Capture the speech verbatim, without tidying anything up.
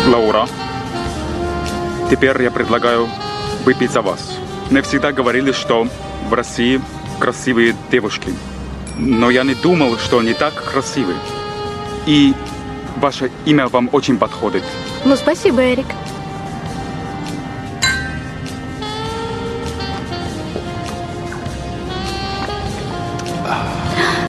Лаура, теперь я предлагаю выпить за вас. Мне всегда говорили, что в России красивые девушки. Но я не думал, что они так красивы. И ваше имя вам очень подходит. Ну, спасибо, Эрик.